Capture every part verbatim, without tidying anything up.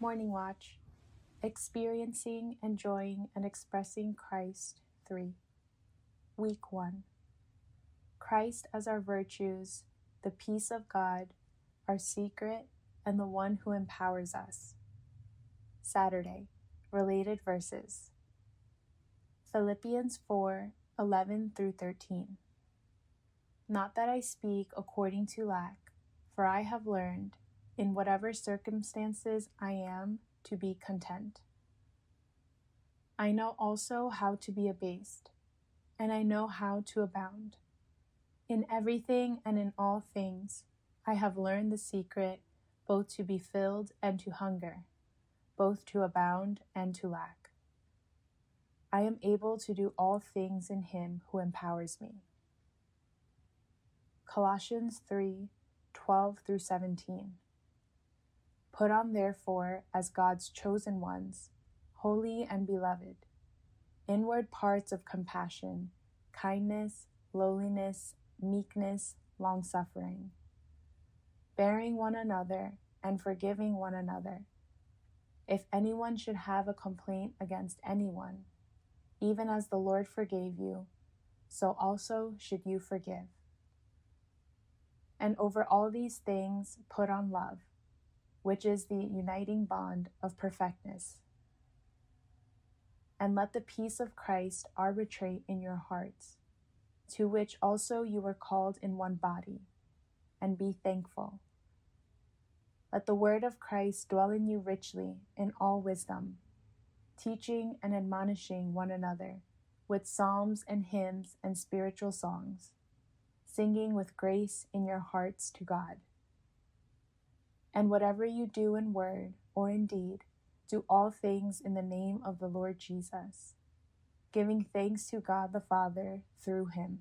Morning Watch, Experiencing, Enjoying, and Expressing Christ three. Week one. Christ as our virtues, the peace of God, our secret, and the one who empowers us. Saturday. Related verses. Philippians four, eleven through thirteen. Not that I speak according to lack, for I have learned, in whatever circumstances I am, to be content. I know also how to be abased, and I know how to abound. In everything and in all things, I have learned the secret, both to be filled and to hunger, both to abound and to lack. I am able to do all things in Him who empowers me. Colossians three, twelve through seventeen. Put on therefore as God's chosen ones, holy and beloved, inward parts of compassion, kindness, lowliness, meekness, long-suffering, bearing one another and forgiving one another. If anyone should have a complaint against anyone, even as the Lord forgave you, so also should you forgive. And over all these things put on love, which is the uniting bond of perfectness. And let the peace of Christ arbitrate in your hearts, to which also you were called in one body, and be thankful. Let the word of Christ dwell in you richly in all wisdom, teaching and admonishing one another with psalms and hymns and spiritual songs, singing with grace in your hearts to God. And whatever you do in word or in deed, do all things in the name of the Lord Jesus, giving thanks to God the Father through Him.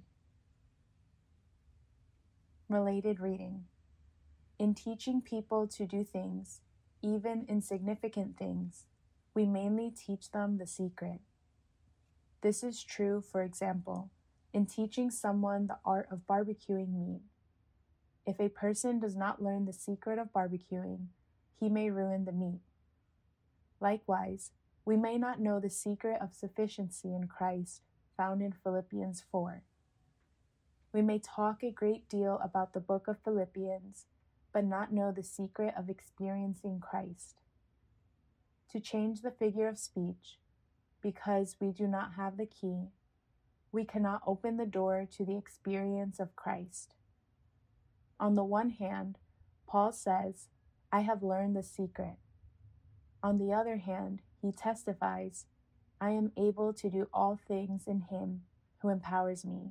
Related reading. In teaching people to do things, even insignificant things, we mainly teach them the secret. This is true, for example, in teaching someone the art of barbecuing meat. If a person does not learn the secret of barbecuing, he may ruin the meat. Likewise, we may not know the secret of sufficiency in Christ, found in Philippians four. We may talk a great deal about the book of Philippians, but not know the secret of experiencing Christ. To change the figure of speech, because we do not have the key, we cannot open the door to the experience of Christ. On the one hand, Paul says, I have learned the secret. On the other hand, he testifies, I am able to do all things in Him who empowers me.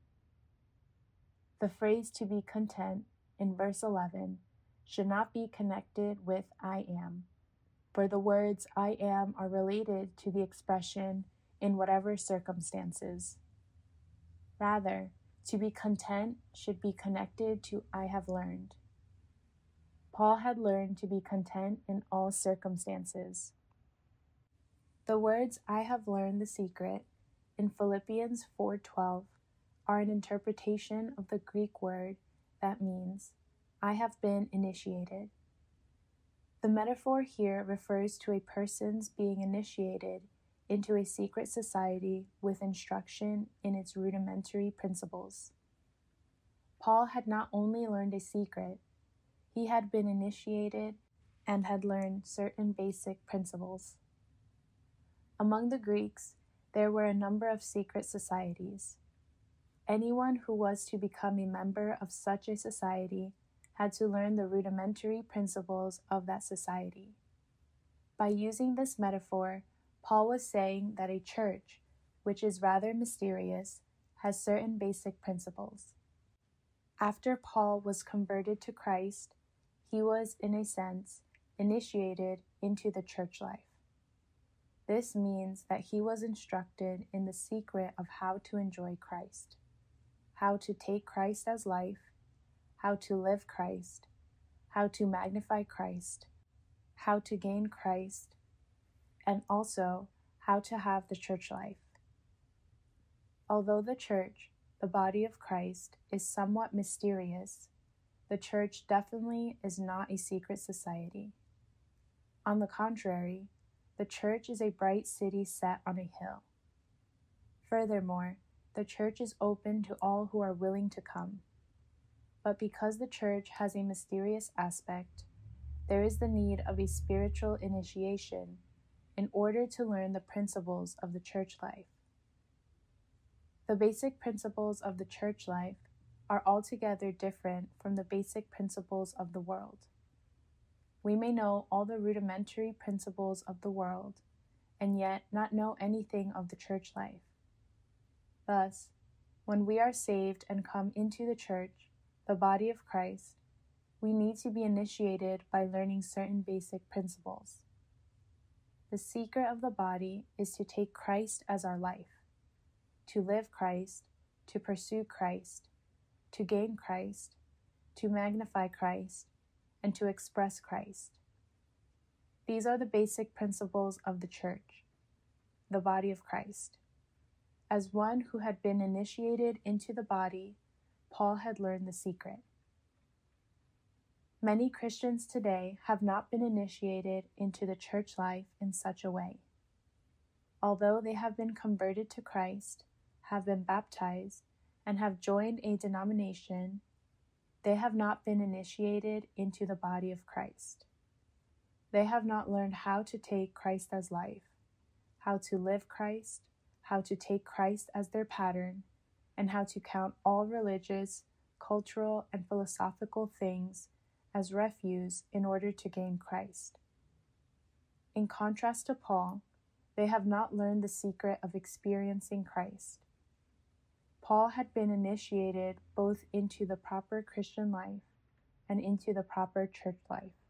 The phrase to be content in verse eleven should not be connected with I am, for the words I am are related to the expression in whatever circumstances. Rather, to be content should be connected to I have learned. Paul had learned to be content in all circumstances. The words I have learned the secret in Philippians four twelve are an interpretation of the Greek word that means I have been initiated. The metaphor here refers to a person's being initiated into a secret society with instruction in its rudimentary principles. Paul had not only learned a secret, he had been initiated and had learned certain basic principles. Among the Greeks, there were a number of secret societies. Anyone who was to become a member of such a society had to learn the rudimentary principles of that society. By using this metaphor, Paul was saying that a church, which is rather mysterious, has certain basic principles. After Paul was converted to Christ, he was, in a sense, initiated into the church life. This means that he was instructed in the secret of how to enjoy Christ, how to take Christ as life, how to live Christ, how to magnify Christ, how to gain Christ, and also how to have the church life. Although the church, the body of Christ, is somewhat mysterious, the church definitely is not a secret society. On the contrary, the church is a bright city set on a hill. Furthermore, the church is open to all who are willing to come. But because the church has a mysterious aspect, there is the need of a spiritual initiation in order to learn the principles of the church life. The basic principles of the church life are altogether different from the basic principles of the world. We may know all the rudimentary principles of the world, and yet not know anything of the church life. Thus, when we are saved and come into the church, the body of Christ, we need to be initiated by learning certain basic principles. The secret of the body is to take Christ as our life, to live Christ, to pursue Christ, to gain Christ, to magnify Christ, and to express Christ. These are the basic principles of the church, the body of Christ. As one who had been initiated into the body, Paul had learned the secret. Many Christians today have not been initiated into the church life in such a way. Although they have been converted to Christ, have been baptized, and have joined a denomination, they have not been initiated into the body of Christ. They have not learned how to take Christ as life, how to live Christ, how to take Christ as their pattern, and how to count all religious, cultural, and philosophical things as refuse in order to gain Christ. In contrast to Paul, they have not learned the secret of experiencing Christ. Paul had been initiated both into the proper Christian life and into the proper church life.